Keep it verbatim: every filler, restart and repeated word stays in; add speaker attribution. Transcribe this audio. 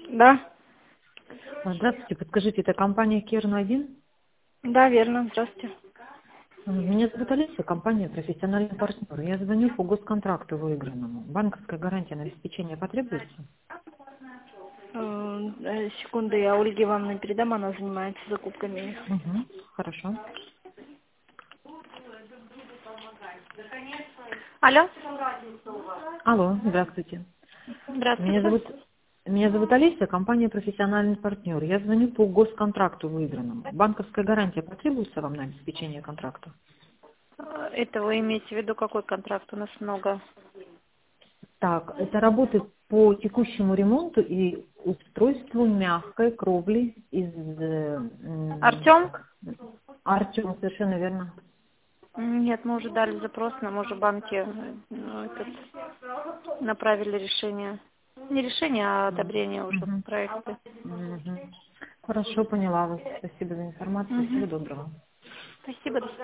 Speaker 1: Да,
Speaker 2: Здравствуйте, подскажите, это компания Керн один?
Speaker 1: да, верно. Здравствуйте.
Speaker 2: Меня зовут Алиса, компания «Профессиональный партнер». Я звоню по госконтракту выигранному. Банковская гарантия на обеспечение потребуется?
Speaker 1: Э, э, Секунду, я Ольге Ивановне передам, она занимается закупками.
Speaker 2: Угу, хорошо.
Speaker 1: Алло?
Speaker 2: Алло, здравствуйте. Меня
Speaker 1: Здравствуйте.
Speaker 2: зовут, меня зовут Алиса, компания «Профессиональный партнер». Я звоню по госконтракту выигранному. Банковская гарантия потребуется вам на обеспечение контракта?
Speaker 1: Э, Это вы имеете в виду какой контракт? У нас много.
Speaker 2: Так, это работы по текущему ремонту и устройству мягкой кровли из э, м,
Speaker 1: Артем?
Speaker 2: Артем, совершенно верно.
Speaker 1: Нет, мы уже дали запрос, нам уже банки э, ну, этот, направили решение. Не решение, а одобрение уже
Speaker 2: Мгм.
Speaker 1: проекта.
Speaker 2: Мгм. Хорошо, поняла вас. Спасибо за информацию.
Speaker 1: Мгм.
Speaker 2: Всего доброго.
Speaker 1: Спасибо, до свидания.